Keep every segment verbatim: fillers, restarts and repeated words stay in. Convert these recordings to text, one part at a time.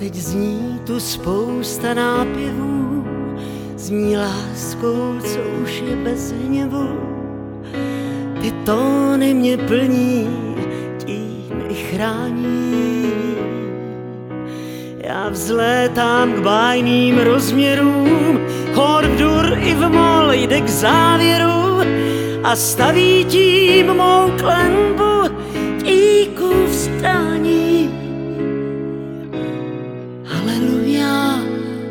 teď zní tu spousta nápěvů, zní láskou, co už je bez hněvu. Ty tóny mě plní, tím i chrání. Já vzlétám k bájným rozměrům, chor v dur i v mol jde k závěru a staví tím mou klenbu díku vstání. Haleluja,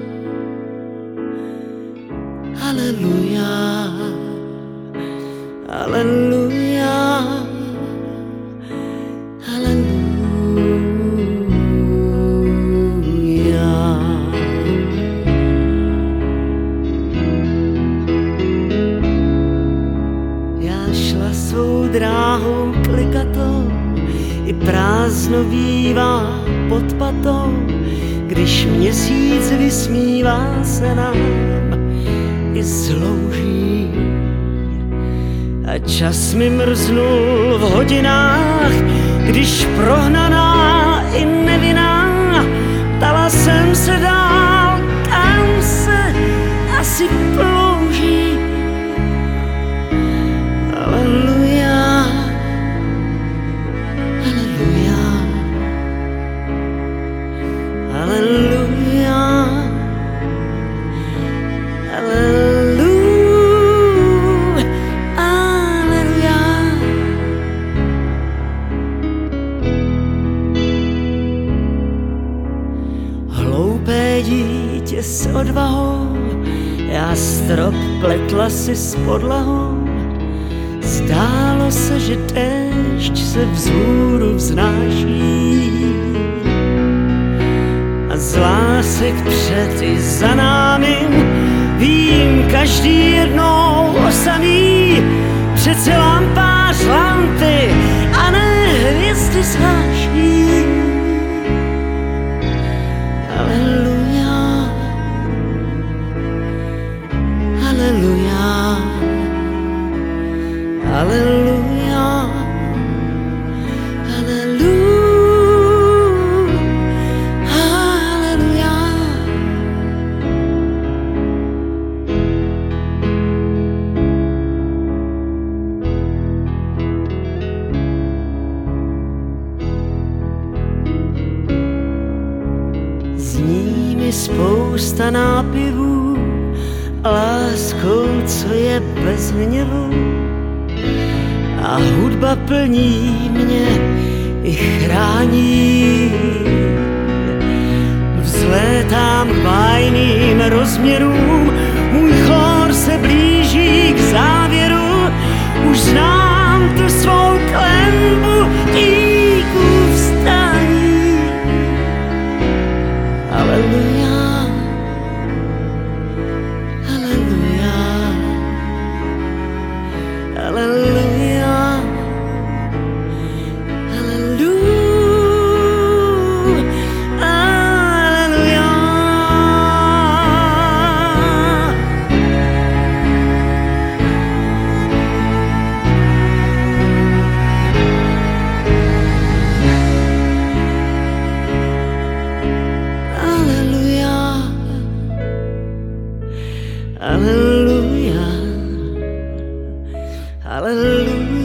haleluja, haleluja, haleluja. Já šla svou dráhou klikatou, i prázdno bývá pod patou, když měsíc vysmívá se nám i slouží. A čas mi mrznul v hodinách, když prohnaná i nevinná, ptala jsem se dál, kam se asi plouží. Haleluja, haleluja, haleluja, haleluja, haleluja. Hloupé dítě s odvahou, já strop pletla si s podlahou. Zdálo se, že déšť se vzhůru vznáší a z lásek před i za námi vím každý jednou osamý. Přece lampář lampy a ne hvězdy snáší. Haleluja, haleluja, haleluja, haleluja, haleluja. Zní mi spousta nápěvů, láskou, co je bez hněvu. A hudba plní mě i chrání. Vzlétám k bájným rozměrům, můj chór se blíží k závěru. Už znám tu svou klenbu díku vstání. Haleluja, haleluja, haleluja, haleluja, haleluja. Hallelujah, hallelujah.